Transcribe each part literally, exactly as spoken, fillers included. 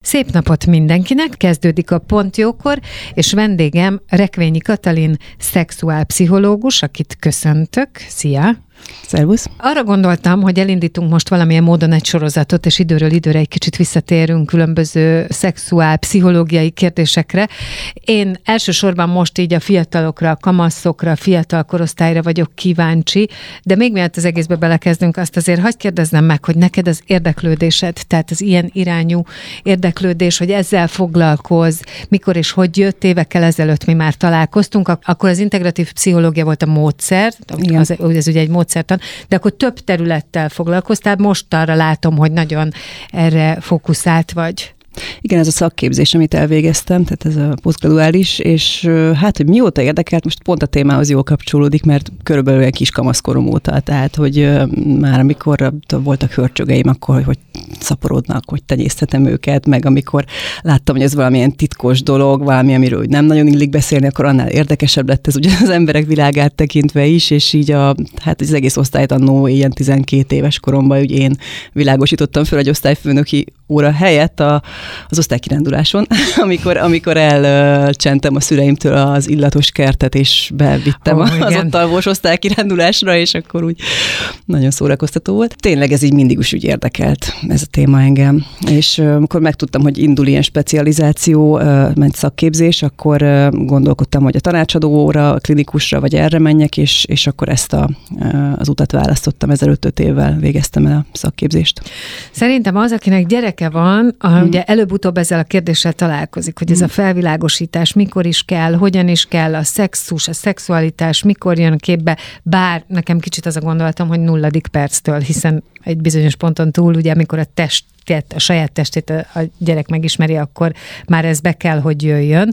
Szép napot mindenkinek, kezdődik a Pont Jókor, és vendégem Rekvényi Katalin, szexuálpszichológus, akit köszöntök. Szia! Szervusz! Arra gondoltam, hogy elindítunk most valamilyen módon egy sorozatot, és időről időre egy kicsit visszatérünk különböző szexuálpszichológiai kérdésekre. Én elsősorban most így a fiatalokra, a kamaszokra, a fiatal korosztályra vagyok kíváncsi, de még mielőtt az egészbe belekezdünk, azt azért hadd kérdezzem meg, hogy neked az érdeklődésed, tehát az ilyen irányú érdeklődés, hogy ezzel foglalkozz, mikor és hogy jött, évekkel ezelőtt mi már találkoztunk, akkor az integratív pszichológia volt a módszer, az, ez ugye egy módszertan, de akkor több területtel foglalkoztál, most arra látom, hogy nagyon erre fókuszált vagy. Igen, ez a szakképzés, amit elvégeztem, tehát ez a posztgraduális, és hát, hogy mióta érdekelt, most pont a témához jól kapcsolódik, mert körülbelül olyan kis kamaszkorom óta, tehát, hogy már amikor voltak hörcsögeim, akkor hogy szaporodnak, hogy tenyészthetem őket, meg amikor láttam, hogy ez valamilyen titkos dolog, valami, amiről nem nagyon illik beszélni, akkor annál érdekesebb lett ez ugye az emberek világát tekintve is, és így a, hát az egész osztályt annó ilyen tizenkét éves koromban, hogy én világosítottam föl egy osztályfőnöki óra helyett a az osztálykiránduláson, amikor, amikor elcsentem a szüleimtől az illatos kertet, és bevittem oh, az ott alvós osztálykirándulásra, és akkor úgy nagyon szórakoztató volt. Tényleg ez így mindig is úgy érdekelt, ez a téma engem. És amikor megtudtam, hogy indul ilyen specializáció, ment szakképzés, akkor gondolkodtam, hogy a tanácsadóra, a klinikusra, vagy erre menjek, és, és akkor ezt a, az utat választottam, ezelőtt öt évvel végeztem el a szakképzést. Szerintem az, akinek gyereke van, a, hmm. ugye előbb-utóbb ezzel a kérdéssel találkozik, hogy ez a felvilágosítás mikor is kell, hogyan is kell, a szexus, a szexualitás mikor jön képbe, bár nekem kicsit az a gondolatom, hogy nulladik perctől, hiszen egy bizonyos ponton túl, ugye amikor a test a saját testét a gyerek megismeri, akkor már ez be kell, hogy jöjjön.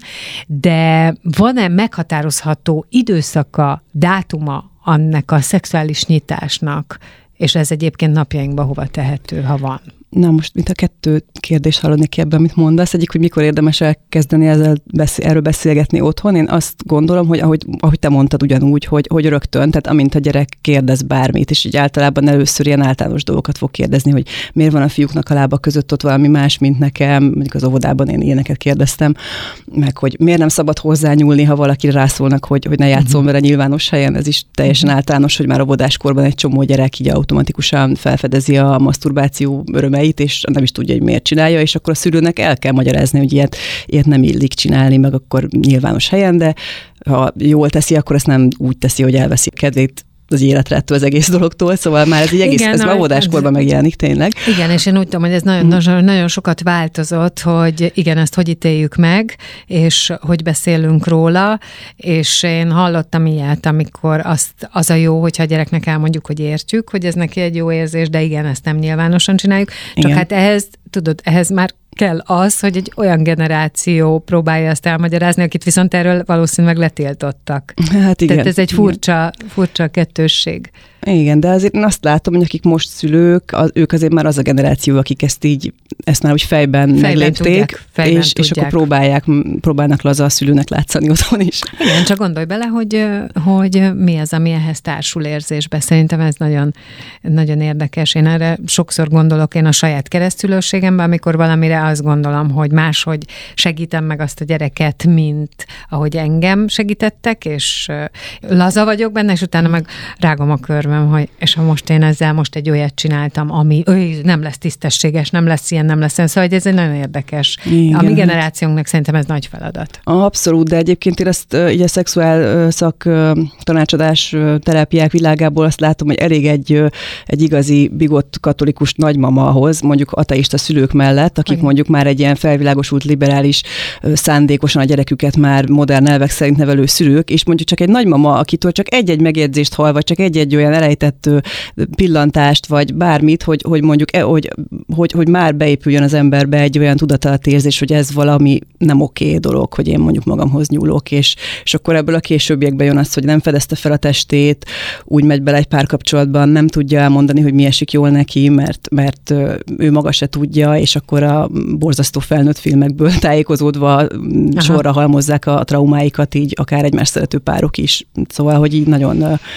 De van-e meghatározható időszaka, dátuma annak a szexuális nyitásnak, és ez egyébként napjainkban hova tehető, ha van? Na most, mint a kettő kérdést hallani ki ebben, amit mondasz. Egyik, hogy mikor érdemes elkezdeni ezzel beszél, erről beszélgetni otthon. Én azt gondolom, hogy ahogy, ahogy te mondtad ugyanúgy, hogy, hogy rögtön, tehát amint a gyerek kérdez bármit, és így általában először ilyen általános dolgokat fog kérdezni, hogy miért van a fiúknak a lába között ott valami más, mint nekem, mondjuk az óvodában én ilyeneket kérdeztem, meg hogy miért nem szabad hozzányúlni, ha valaki rászólnak, hogy, hogy ne játszom uh-huh. vele nyilvános helyen. Ez is teljesen uh-huh. általános, hogy már óvodáskorban egy csomó gyerek így automatikusan felfedezi a maszturbáció örömeit, és nem is tudja, hogy miért csinálja, és akkor a szülőnek el kell magyarázni, hogy ilyet, ilyet nem illik csinálni, meg akkor nyilvános helyen, de ha jól teszi, akkor ezt nem úgy teszi, hogy elveszi a kedvét az életre ettől az egész dologtól, szóval már ez így egész, igen, ez már óvodáskorban megjelenik tényleg. Igen, és én úgy tudom, hogy ez nagyon, nagyon, nagyon sokat változott, hogy igen, ezt hogy ítéljük meg, és hogy beszélünk róla, és én hallottam ilyet, amikor azt, az a jó, hogyha a gyereknek elmondjuk, hogy értjük, hogy ez neki egy jó érzés, de igen, ezt nem nyilvánosan csináljuk, csak igen. hát ehhez, tudod, ehhez már kell az, hogy egy olyan generáció próbálja ezt elmagyarázni, akit viszont erről valószínűleg letiltottak. Hát igen. Tehát ez egy furcsa, furcsa kettősség. Igen, de azért én azt látom, hogy akik most szülők, az, ők azért már az a generáció, akik ezt így, ezt már úgy fejben, fejben meglépték, tudják, fejben és, és akkor próbálják, próbálnak laza a szülőnek látszani otthon is. Igen, csak gondolj bele, hogy, hogy mi az, ami ehhez társul érzésbe. Szerintem ez nagyon, nagyon érdekes. Én erre sokszor gondolok én a saját keresztülőségemben, amikor valamire azt gondolom, hogy máshogy segítem meg azt a gyereket, mint ahogy engem segítettek, és laza vagyok benne, és utána meg rágom a körbe, hogy, és ha most én ezzel most egy olyat csináltam, ami öy, nem lesz tisztességes, nem lesz ilyen, nem lesz ilyen. Szóval ez egy nagyon érdekes. Igen. A mi generációnknak szerintem ez nagy feladat. Abszolút, de egyébként én ezt így a szexuál szak tanácsadás terápiák világából azt látom, hogy elég egy, egy igazi bigott katolikus nagymama ahhoz, mondjuk ateista szülők mellett, akik igen. mondjuk már egy ilyen felvilágosult, liberális, szándékosan a gyereküket már modern elvek szerint nevelő szülők, és mondjuk csak egy nagymama, akitől csak egy-egy megjegyzést hall, vagy csak egy-egy olyan elejtett pillantást, vagy bármit, hogy, hogy mondjuk, hogy, hogy, hogy már beépüljön az emberbe egy olyan tudatalatérzés, hogy ez valami nem oké dolog, hogy én mondjuk magamhoz nyúlok, és, és akkor ebből a későbbiekben jön az, hogy nem fedezte fel a testét, úgy megy bele egy párkapcsolatban, nem tudja elmondani, hogy mi esik jól neki, mert, mert ő maga se tudja, és akkor a borzasztó felnőtt filmekből tájékozódva aha. sorra halmozzák a traumáikat, így akár egymás szerető párok is. Szóval, hogy így nagyon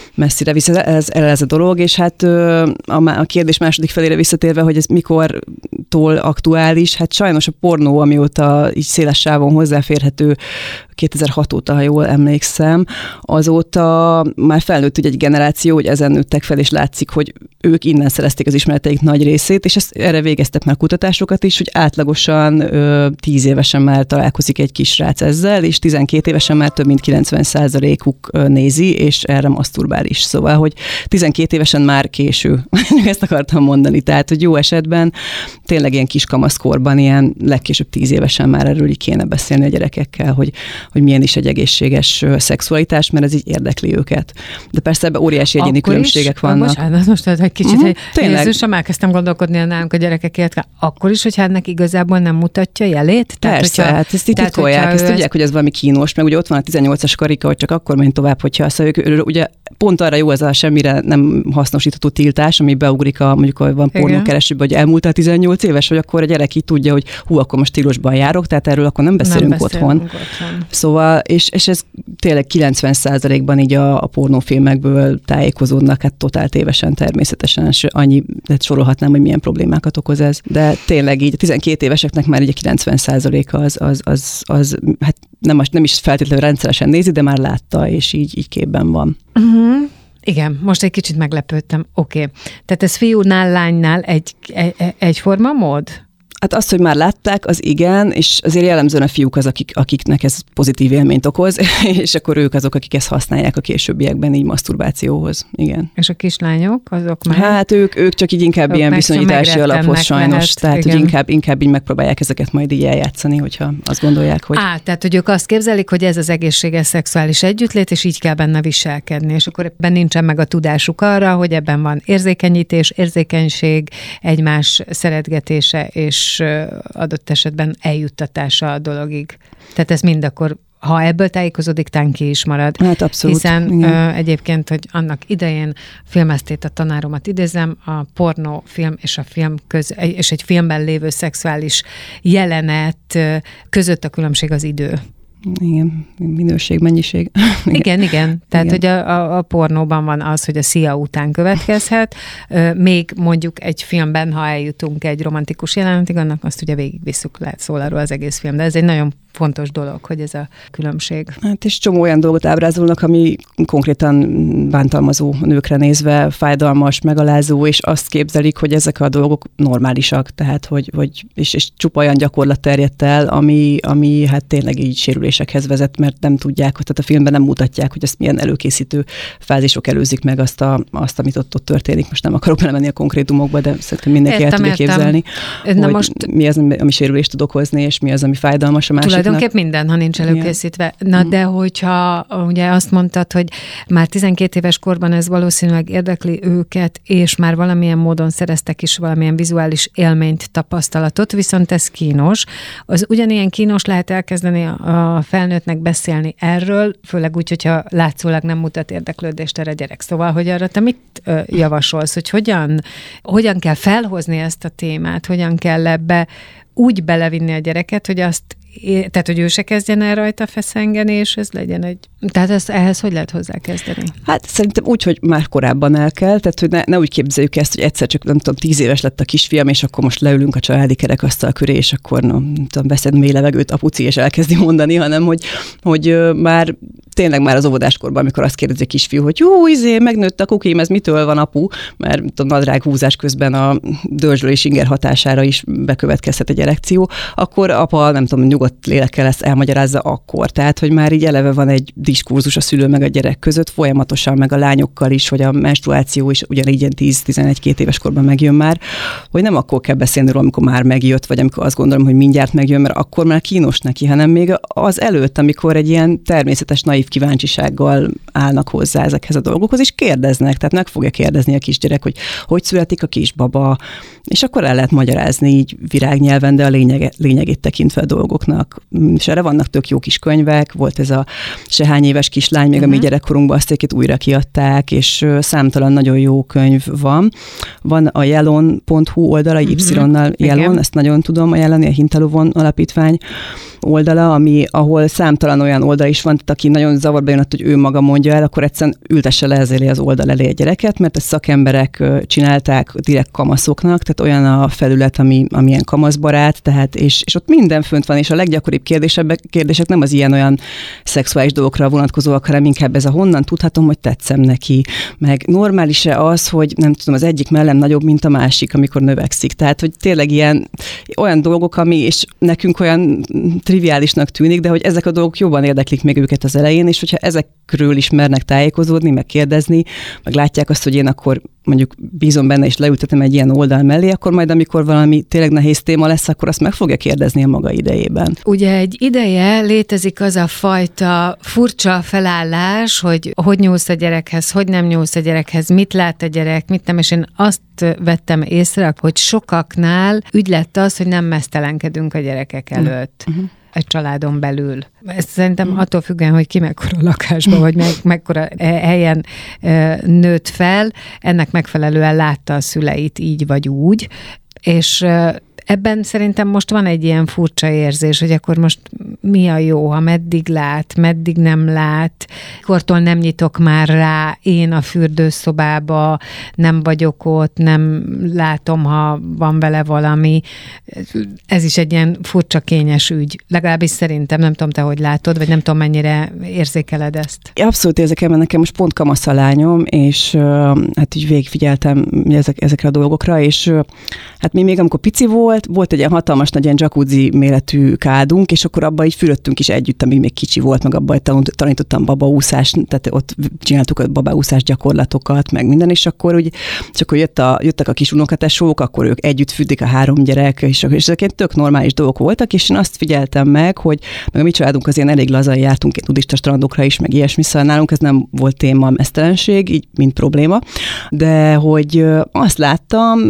messzire visz ez, ez a dolog, és hát a, a kérdés második felére visszatérve, hogy ez mikortól aktuális, hát sajnos a pornó, amióta így széles sávon hozzáférhető, kétezer-hat óta, ha jól emlékszem, azóta már felnőtt egy generáció, hogy ezen nőttek fel, és látszik, hogy ők innen szerezték az ismereteik nagy részét, és ezt, erre végeztek már kutatásokat is, hogy átlagosan ö, tíz évesen már találkozik egy kisrác ezzel, és tizenkét évesen már több mint kilencven százalékuk nézi, és erre maszturbál is. Szóval, hogy tizenkét évesen már késő. Ezt akartam mondani. Tehát, hogy jó esetben tényleg ilyen kiskamaszkorban, ilyen legkésőbb tíz évesen már erről így kéne beszélni a gyerekekkel, hogy hogy milyen is egy egészséges szexualitás, mert ez így érdekli őket. De persze ebben óriási egyéni akkor különbségek is, vannak. Bocsánat, most egy kicsit, uh-huh, hogy Jézusom, elkezdtem gondolkodni a nálunk a gyerekekért, akkor is, hogyha ennek igazából nem mutatja jelét? Tehát, persze, hogyha, hát ezt így titkolják, ezt tudják, hogy ez valami kínos, meg ugye ott van a tizennyolcas karika, hogy csak akkor menj tovább, hogyha azt mondjuk, ugye pont arra jó ez a semmire nem hasznosítható tiltás, ami beugrik, a, mondjuk, hogy van pornókeresőben, hogy elmúltál tizennyolc éves, hogy akkor a gyerek így tudja, hogy hú, akkor most stílusban járok, tehát erről akkor nem beszélünk, nem beszélünk otthon. otthon. Szóval, és, és ez tényleg kilencven százalékban így a, a pornófilmekből tájékozódnak, hát totál tévesen természetesen, és annyi, de sorolhatnám, hogy milyen problémákat okoz ez. De tényleg így a tizenkét éveseknek már így a kilencven százaléka az, az, az, az, hát nem, nem is feltétlenül rendszeresen nézi, de már látta, és így, így képben van. Uh-huh. Igen, most egy kicsit meglepődtem. Oké. Okay. Tehát ez fiúnál, lánynál egy, egy, egyforma mód? Hát azt, hogy már látták, az igen, és azért jellemzően a fiúk az, akik, akiknek ez pozitív élményt okoz, és akkor ők azok, akik ezt használják a későbbiekben így maszturbációhoz. Igen. És a kislányok, azok már? Hát ők, ők csak így inkább ilyen viszonyítási alaphoz sajnos, lehet, tehát igen. hogy inkább, inkább így megpróbálják ezeket majd így eljátszani, hogyha azt gondolják, hogy... Á, tehát hogy ők azt képzelik, hogy ez az egészséges szexuális együttlét, és így kell benne viselkedni, és akkor ebben nincsen meg a tudásuk arra, hogy ebben van érzékenyítés, érzékenység, egymás szeretgetése, és adott esetben eljuttatása a dologig. Tehát ez mind akkor, ha ebből tájékozódik, tán ki is marad. Hát abszolút. Hiszen ö, egyébként, hogy annak idején filmeztét a tanáromat idézem, a pornófilm és a film köz, és egy filmben lévő szexuális jelenet között a különbség az idő. Igen, minőség, mennyiség. Igen, igen. Tehát, igen. hogy a, a, a pornóban van az, hogy a szia után következhet. Még mondjuk egy filmben, ha eljutunk egy romantikus jelenetig, annak azt ugye végigvisszük, lehet szól arról az egész film. De ez egy nagyon fontos dolog, hogy ez a különbség. Hát és csomó olyan dolgot ábrázolnak, ami konkrétan bántalmazó nőkre nézve, fájdalmas, megalázó, és azt képzelik, hogy ezek a dolgok normálisak, tehát hogy, hogy és, és csupa olyan gyakorlat terjedt el, ami, ami hát tényleg így sérülésekhez vezet, mert nem tudják, hogy tehát a filmben nem mutatják, hogy ezt milyen előkészítő fázisok előzik meg azt, a, azt amit ott, ott történik. Most nem akarok belemenni a konkrétumokba, de szerintem mindenki értem, el tudja képzelni, Na hogy most... mi az, ami sérülést tud okozni, és mi az, ami fájdalmas a másiknak. Tulajdonképp minden, ha nincs előkészítve. Na, de hogyha ugye azt mondtad, hogy már tizenkét éves korban ez valószínűleg érdekli őket, és már valamilyen módon szereztek is valamilyen vizuális élményt, tapasztalatot, viszont ez kínos. Az ugyanilyen kínos lehet elkezdeni a felnőttnek beszélni erről, főleg úgy, hogyha látszólag nem mutat érdeklődést erre a gyerek. Szóval, hogy arra te mit javasolsz, hogy hogyan, hogyan kell felhozni ezt a témát, hogyan kell ebbe úgy belevinni a gyereket, hogy azt tehát, hogy ő se kezdjen el rajta feszengeni, és ez legyen egy... Tehát ezt, ehhez hogy lehet hozzákezdeni? Hát szerintem úgy, hogy már korábban el kell, tehát hogy ne, ne úgy képzeljük ezt, hogy egyszer csak, nem tudom, tíz éves lett a kisfiam, és akkor most leülünk a családi kerekasztal köré, és akkor nem tudom, veszed mély levegőt apuci, és elkezdi mondani, hanem hogy, hogy már tényleg már az óvodáskorban, amikor azt kérdezi a kisfiú, hogy jó, izé, megnőtt a kukim, ez mitől van, apu? Mert a nadrág húzás közben a dörzsölés inger hatására is bekövetkezhet egy erekció, akkor apa, nem tudom, nyugodt lélekkel ezt elmagyarázza akkor. Tehát, hogy már így eleve van egy diskurzus a szülő meg a gyerek között, folyamatosan meg a lányokkal is, hogy a menstruáció is ugyanígy ilyen tíz-tizenegy-két éves korban megjön már, hogy nem akkor kell beszélni róla, amikor már megjött, vagy amikor azt gondolom, hogy mindjárt megjön, mert akkor már kínos neki, hanem még az előtt, amikor egy ilyen természetes, naív kíváncsisággal állnak hozzá ezekhez a dolgokhoz, és kérdeznek, tehát meg fogja kérdezni a kisgyerek, hogy hogy születik a kisbaba, és akkor el lehet magyarázni így virágnyelven, de a lényege, lényegét tekintve a dolgoknak. kamaszoknak, és erre vannak tök jó kis könyvek, volt ez a se hány éves kislány, még uh-huh. a mi gyerekkorunkban azt egyébként újra kiadták, és számtalan nagyon jó könyv van. Van a jelon pont hu oldala, uh-huh. Y-nal Jelon, ezt nagyon tudom ajánlani, a Hintalovon alapítvány oldala, ami, ahol számtalan olyan oldal is van, tehát aki nagyon zavarba jön, hogy ő maga mondja el, akkor egyszerűen ültesse le ezzel az oldal elé a gyereket, mert ezt szakemberek csinálták direkt kamaszoknak, tehát olyan a felület, ami, ami ilyen kamaszbarát, tehát és, és ott minden fönt van, és a leggyakoribb kérdések, kérdések nem az ilyen-olyan szexuális dolgokra vonatkozóak, hanem inkább ez a honnan tudhatom, hogy tetszem neki, meg normális-e az, hogy nem tudom, az egyik mellem nagyobb, mint a másik, amikor növekszik. Tehát, hogy tényleg ilyen olyan dolgok, ami, és nekünk olyan triviálisnak tűnik, de hogy ezek a dolgok jobban érdeklik még őket az elején, és hogyha ezekről is mernek tájékozódni, meg kérdezni, meg látják azt, hogy én akkor mondjuk bízom benne, és leültetem egy ilyen oldal mellé, akkor majd, amikor valami tényleg nehéz téma lesz, akkor azt meg fogja kérdezni a maga idejében. Ugye egy ideje létezik az a fajta furcsa felállás, hogy hogy nyúlsz a gyerekhez, hogy nem nyúlsz a gyerekhez, mit lát a gyerek, mit nem, és én azt vettem észre, hogy sokaknál ügy lett az, hogy nem mesztelenkedünk a gyerekek előtt. Uh-huh. egy családon belül. Ez szerintem mm. attól függően, hogy ki mekkora lakásban, vagy meg, mekkora helyen nőtt fel, ennek megfelelően látta a szüleit így vagy úgy, és ebben szerintem most van egy ilyen furcsa érzés, hogy akkor most mi a jó, ha meddig lát, meddig nem lát, kortól nem nyitok már rá, én a fürdőszobába nem vagyok ott, nem látom, ha van vele valami. Ez is egy ilyen furcsa kényes ügy. Legalábbis szerintem, nem tudom te, hogy látod, vagy nem tudom, mennyire érzékeled ezt. Abszolút érzékelem, nekem most pont kamasz a lányom, és hát így végigfigyeltem ezek, ezekre a dolgokra, és hát mi még amikor pici volt, volt egy ilyen hatalmas nagy ilyen jacuzzi méretű kádunk, és akkor abban így fürödtünk is együtt, amíg még kicsi volt, meg abban tanítottam babaúszást, tehát ott csináltuk a babaúszás gyakorlatokat, meg minden, és akkor úgy, és akkor jött a, jöttek a kis unokatesók, akkor ők együtt fürdik a három gyerek, és, és ezek ilyen tök normális dolgok voltak, és én azt figyeltem meg, hogy meg a mi családunk az ilyen elég lazan jártunk egy nudista strandokra is, meg ilyesmi, szóval nálunk ez nem volt téma a mesztelenség, így mint probléma, de hogy azt láttam,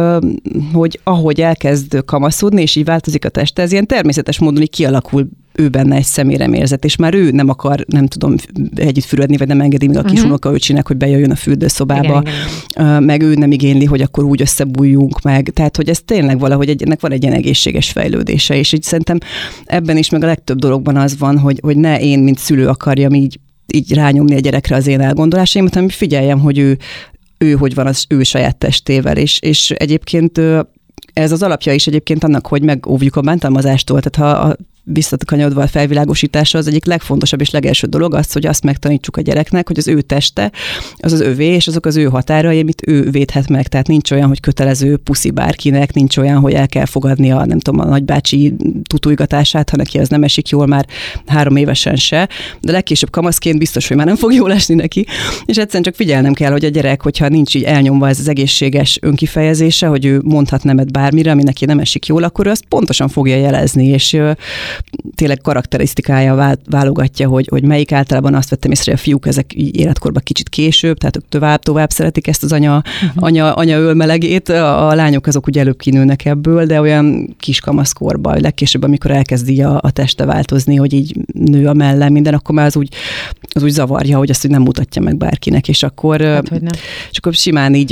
hogy ahogy elkezd kamaszodni, és így változik a teste, ez ilyen természetes módon így kialakul ő benne egy személyremérzet, és már ő nem akar, nem tudom, együtt fürödni, vagy nem engedi még a kis uh-huh. unokaöcsinek, hogy bejöjjön a fürdőszobába, igen, igen. meg ő nem igényli, hogy akkor úgy összebújjunk meg. Tehát, hogy ez tényleg valahogy egy, ennek van egy ilyen egészséges fejlődése, és így szerintem ebben is meg a legtöbb dologban az van, hogy, hogy ne én, mint szülő akarjam így, így rányomni a gyerekre az én elgondolásaimat, hanem figyeljem, hogy ő, ő hogy van az ő saját testével, és, és egyébként ez az alapja is egyébként annak, hogy megóvjuk a bántalmazástól, tehát ha a visszakanyarodva a felvilágosításra, az egyik legfontosabb és legelső dolog az, hogy azt megtanítsuk a gyereknek, hogy az ő teste, az az övé, és azok az ő határai, amit ő védhet meg. Tehát nincs olyan, hogy kötelező puszi bárkinek, nincs olyan, hogy el kell fogadni a, nem tudom, a nagybácsi tutujgatását, ha neki az nem esik jól már három évesen se, de legkésőbb kamaszként biztos, hogy már nem fog jól esni neki. És egyszerűen csak figyelnem kell, hogy a gyerek, hogyha nincs így elnyomva ez az egészséges önkifejezése, hogy ő mondhat nemet bármire, ami neki nem esik jól, akkor ő azt pontosan fogja jelezni, és tényleg karakterisztikája válogatja, hogy, hogy melyik. Általában azt vettem észre, hogy a fiúk ezek életkorban kicsit később, tehát tovább, tovább szeretik ezt az anya, uh-huh. anya, anya ölmelegét, a, a lányok azok ugye előbb kinőnek ebből, de olyan kiskamaszkorban, legkésőbb, amikor elkezdi a, a teste változni, hogy így nő a mellem minden, akkor már az úgy, az úgy zavarja, hogy azt hogy nem mutatja meg bárkinek, és akkor, hát, hogy nem. és akkor simán így,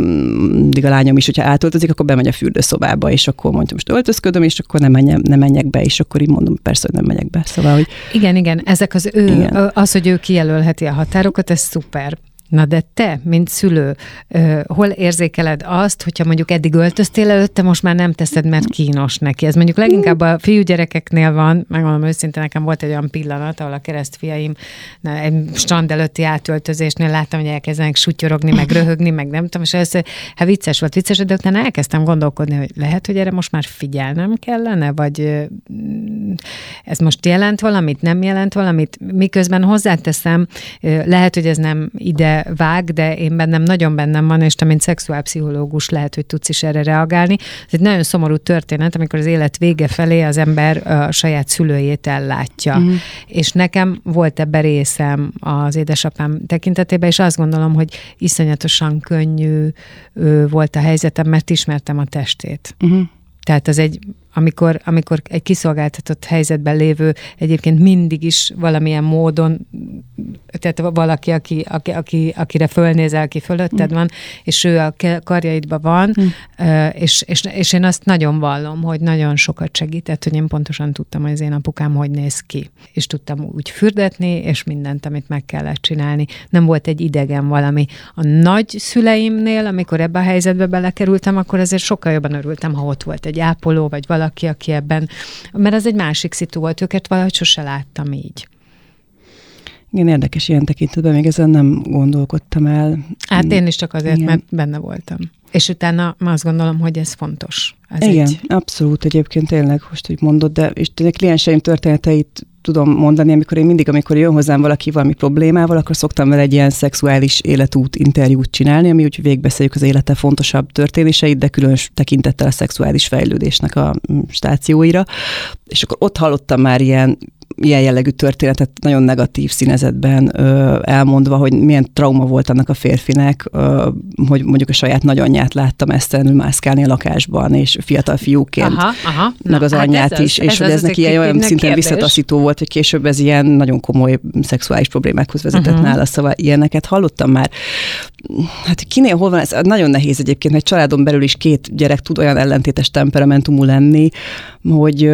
a lányom is, hogyha átöltözik, akkor bemegy a fürdőszobába, és akkor mondja, most öltözködöm, és akkor nem menjek, nem menjek be, és akkor így mondom, persze, hogy nem megyek be. Szóval, hogy... Igen, igen, ezek az ő, igen. az, hogy ő kijelölheti a határokat, ez szuper. Na de te, mint szülő, hol érzékeled azt, hogyha mondjuk eddig öltöztél előtte, most már nem teszed, mert kínos neki. Ez mondjuk leginkább a fiúgyerekeknél van, megmondom őszintén, nekem volt egy olyan pillanat, ahol a keresztfiaim egy strand előtti átöltözésnél láttam, hogy elkezdenek sutyorogni, meg röhögni, meg nem tudom, és ez hát vicces volt, vicces, de utána elkezdtem gondolkodni, hogy lehet, hogy erre most már figyelnem kellene, vagy ez most jelent valamit, nem jelent valamit, miközben hozzáteszem, lehet, hogy ez nem ide vág, de én bennem nagyon bennem van, és te, mint szexuálpszichológus, lehet, hogy tudsz is erre reagálni. Ez egy nagyon szomorú történet, amikor az élet vége felé az ember a saját szülőjét ellátja. Mm. És nekem volt ebben részem az édesapám tekintetében, és azt gondolom, hogy iszonyatosan könnyű volt a helyzetem, mert ismertem a testét. Mm. Tehát az egy amikor, amikor egy kiszolgáltatott helyzetben lévő egyébként mindig is valamilyen módon, tehát valaki, aki, aki, aki, akire fölnézel, aki fölötted mm. van, és ő a karjaidban van, mm. és, és, és én azt nagyon vallom, hogy nagyon sokat segített, hogy én pontosan tudtam, hogy az én apukám hogy néz ki. És tudtam úgy fürdetni, és mindent, amit meg kellett csinálni. Nem volt egy idegen valami. A nagyszüleimnél, amikor ebbe a helyzetbe belekerültem, akkor azért sokkal jobban örültem, ha ott volt egy ápoló, vagy valaki, aki ebben, mert az egy másik szitu volt, őket valahogy sose láttam így. Igen, érdekes ilyen tekintetben, még ezen nem gondolkodtam el. Hát én is csak azért, igen. mert benne voltam. És utána azt gondolom, hogy ez fontos. Ez igen, egy... abszolút egyébként tényleg, most úgy mondod, de és a klienseim történeteit tudom mondani, amikor én mindig, amikor jön hozzám valaki valami problémával, akkor szoktam vele egy ilyen szexuális életút interjút csinálni, ami úgy végigbeszéljük az élete fontosabb történéseit, de különös tekintettel a szexuális fejlődésnek a stációira. És akkor ott hallottam már ilyen ilyen jellegű történetet nagyon negatív színezetben ö, elmondva, hogy milyen trauma volt annak a férfinek, ö, hogy mondjuk a saját nagyanyját láttam esztelenül mászkálni a lakásban, és fiatal fiúként, aha, aha. meg Na, az hát anyját is, az, és ez hogy ez neki ilyen olyan szinten visszataszító volt, hogy később ez ilyen nagyon komoly szexuális problémákhoz vezetett uh-huh. nála, szóval ilyeneket hallottam már. Hát kinél hol van ez? Nagyon nehéz egyébként, egy családon belül is két gyerek tud olyan ellentétes temperamentumú lenni, hogy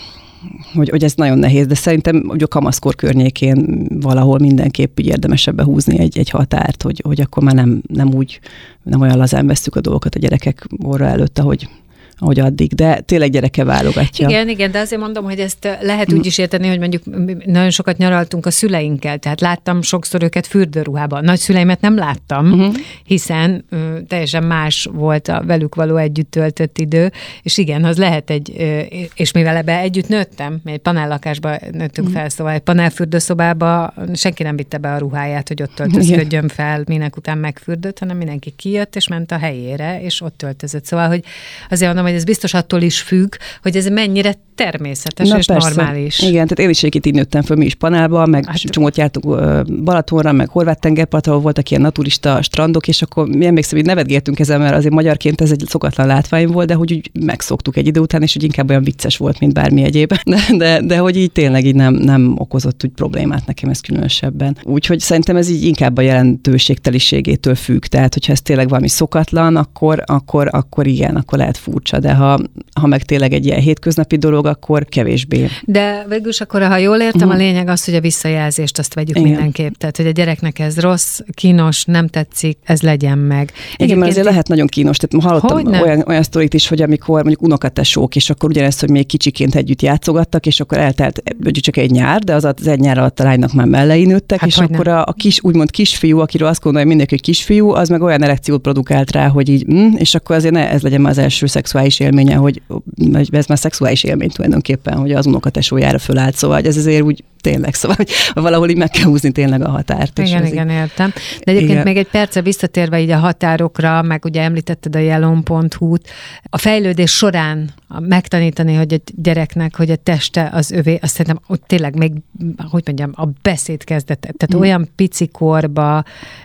Hogy, hogy ez nagyon nehéz, de szerintem hogy a kamaszkor környékén valahol mindenképp így érdemesebb behúzni egy, egy határt, hogy, hogy akkor már nem, nem úgy, nem olyan lazán vesztük a dolgokat a gyerekek orra előtt, ahogy, ahogy addig, de tényleg gyereke válogatja. Igen, igen, de azért mondom, hogy ezt lehet úgy is érteni, hogy mondjuk nagyon sokat nyaraltunk a szüleinkkel, tehát láttam sokszor őket fürdőruhában. Nagyszüleimet nem láttam, uh-huh. hiszen ö, teljesen más volt a velük való együtt töltött idő, és igen, az lehet egy, ö, és mivel ebbe együtt nőttem, mi egy panellakásba nőttünk uh-huh. fel, szóval egy panelfürdőszobába senki nem vitte be a ruháját, hogy ott töltözködjön fel, minek után megfürdött, hanem mindenki kijött, és ment a helyére, és ott töltözött. Szóval, hogy azért mondom, hogy ez biztos attól is függ, hogy ez mennyire természetes Na és persze. normális. Igen, tehát én is egyébként így nőttem föl, mi is panelba, meg hát, csomót jártunk Balatonra, meg Horvát-tengerparton, ahol voltak ilyen naturista strandok, és akkor mi emlékszem, hogy nevetgéltünk ezen, mert azért magyarként ez egy szokatlan látvány volt, de hogy úgy megszoktuk egy idő után, és hogy inkább olyan vicces volt, mint bármi egyéb. De, de, de hogy így tényleg így nem, nem okozott úgy problémát nekem ez különösebben. Úgyhogy szerintem ez így inkább a jelentőségteliségétől függ. Tehát, hogyha ez tényleg valami szokatlan, akkor, akkor, akkor igen, akkor lehet furcsa, de ha, ha meg tényleg egy ilyen hétköznapi dolog, akkor kevésbé. De végülis akkor, ha jól értem, uh-huh. a lényeg az, hogy a visszajelzést azt vegyük igen. mindenképp. Tehát, hogy a gyereknek ez rossz, kínos, nem tetszik, ez legyen meg. Igen, mert azért lehet nagyon kínos. Tehát hallottam olyan, olyan sztorit is, hogy amikor mondjuk unokatesók, és akkor ugyanezt, hogy még kicsiként együtt játszogattak, és akkor eltelt csak egy nyár, de az az egy nyár alatt a lánynak már mellei nőttek, hát és akkor a, a kis, úgymond kisfiú, akiről azt gondolja mindenki, hogy kisfiú, az meg olyan erekciót produkált rá, hogy így, mm, és akkor azért ne ez legyen már az első szexuális élménye, hogy ez már szexuális élmény tulajdonképpen, hogy az unokatesójára fölállt, szóval ez azért úgy tényleg, szóval hogy valahol így meg kell húzni tényleg a határt. Igen, igen, így... értem. De egyébként igen. még egy perce visszatérve így a határokra, meg ugye említetted a jelon pont hu-t, a fejlődés során megtanítani, hogy egy gyereknek, hogy a teste az övé, azt szerintem ott tényleg még, hogy mondjam, a beszéd kezdete. Tehát mm. olyan pici korba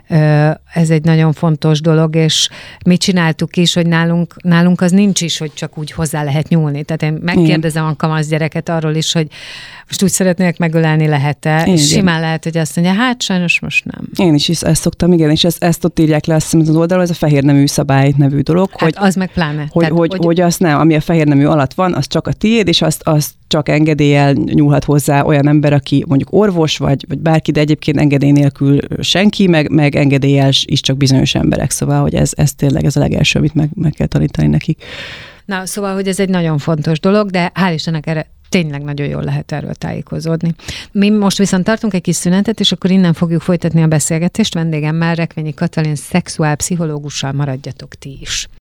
ez egy nagyon fontos dolog, és mi csináltuk is, hogy nálunk, nálunk az nincs is, hogy csak úgy hozzá lehet nyúlni. Tehát én megkérdezem mm. a kamasz gyereket arról is, hogy most úgy szeretnék megölelni, lehet-e? Én és simán lehet, hogy azt mondja, hát sajnos most nem. Én is ezt szoktam, igen, és ezt, ezt ott írják le azt hiszem az oldalon, ez a fehér nemű szabály nevű dolog. Hát hogy, az meg pláne. Hogy, Tehát, hogy, hogy, hogy azt nem, ami a fehér nemű alatt van, az csak a tiéd, és azt, azt csak engedéllyel nyúlhat hozzá olyan ember, aki mondjuk orvos, vagy, vagy bárki, de egyébként engedély nélkül senki, meg, meg engedéllyel is csak bizonyos emberek. Szóval, hogy ez, ez tényleg ez a legelső, amit meg, meg kell tanítani nekik. Na, szóval, hogy ez egy nagyon fontos dolog, de hál' Istennek erre tényleg nagyon jól lehet erről tájékozódni. Mi most viszont tartunk egy kis szünetet, és akkor innen fogjuk folytatni a beszélgetést vendégemmel, Rekvényi Katalin szexuálpszichológussal. Maradjatok ti is.